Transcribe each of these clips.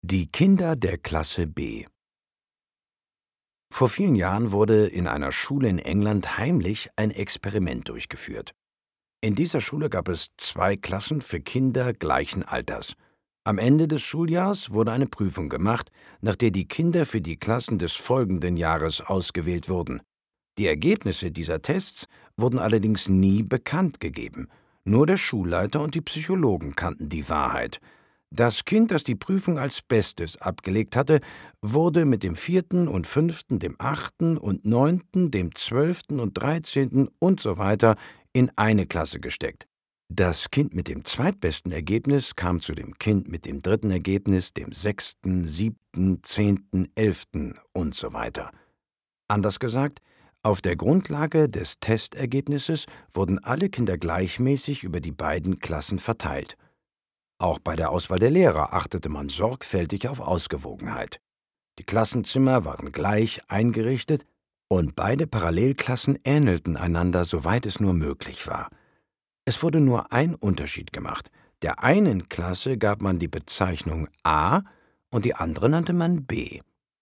Die Kinder der Klasse B. Vor vielen Jahren wurde in einer Schule in England heimlich ein Experiment durchgeführt. In dieser Schule gab es 2 Klassen für Kinder gleichen Alters. Am Ende des Schuljahrs wurde eine Prüfung gemacht, nach der die Kinder für die Klassen des folgenden Jahres ausgewählt wurden. Die Ergebnisse dieser Tests wurden allerdings nie bekannt gegeben. Nur der Schulleiter und die Psychologen kannten die Wahrheit. Das Kind, das die Prüfung als Bestes abgelegt hatte, wurde mit dem 4. und 5., dem 8. und 9., dem 12. und 13. und so weiter in eine Klasse gesteckt. Das Kind mit dem zweitbesten Ergebnis kam zu dem Kind mit dem 3. Ergebnis, dem 6., 7., 10., 11. und so weiter. Anders gesagt, auf der Grundlage des Testergebnisses wurden alle Kinder gleichmäßig über die beiden Klassen verteilt. Auch bei der Auswahl der Lehrer achtete man sorgfältig auf Ausgewogenheit. Die Klassenzimmer waren gleich eingerichtet und beide Parallelklassen ähnelten einander, soweit es nur möglich war. Es wurde nur ein Unterschied gemacht. Der einen Klasse gab man die Bezeichnung A und die andere nannte man B.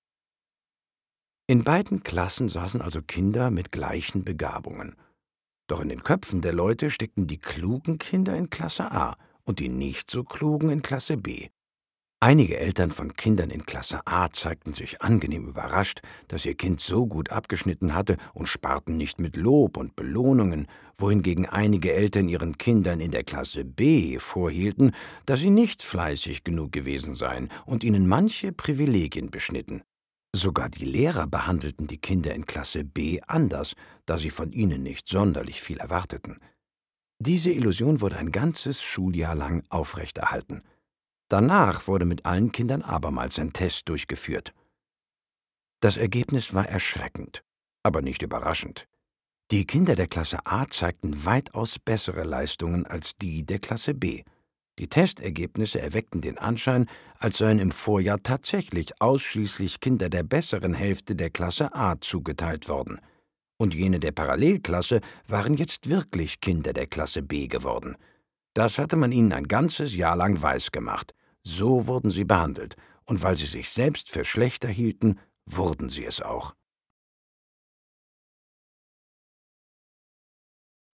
In beiden Klassen saßen also Kinder mit gleichen Begabungen. Doch in den Köpfen der Leute steckten die klugen Kinder in Klasse A und die nicht so klugen in Klasse B. Einige Eltern von Kindern in Klasse A zeigten sich angenehm überrascht, dass ihr Kind so gut abgeschnitten hatte und sparten nicht mit Lob und Belohnungen, wohingegen einige Eltern ihren Kindern in der Klasse B vorhielten, dass sie nicht fleißig genug gewesen seien und ihnen manche Privilegien beschnitten. Sogar die Lehrer behandelten die Kinder in Klasse B anders, da sie von ihnen nicht sonderlich viel erwarteten. Diese Illusion wurde ein ganzes Schuljahr lang aufrechterhalten. Danach wurde mit allen Kindern abermals ein Test durchgeführt. Das Ergebnis war erschreckend, aber nicht überraschend. Die Kinder der Klasse A zeigten weitaus bessere Leistungen als die der Klasse B. Die Testergebnisse erweckten den Anschein, als seien im Vorjahr tatsächlich ausschließlich Kinder der besseren Hälfte der Klasse A zugeteilt worden. Und jene der Parallelklasse waren jetzt wirklich Kinder der Klasse B geworden. Das hatte man ihnen ein ganzes Jahr lang weisgemacht. So wurden sie behandelt, und weil sie sich selbst für schlechter hielten, wurden sie es auch.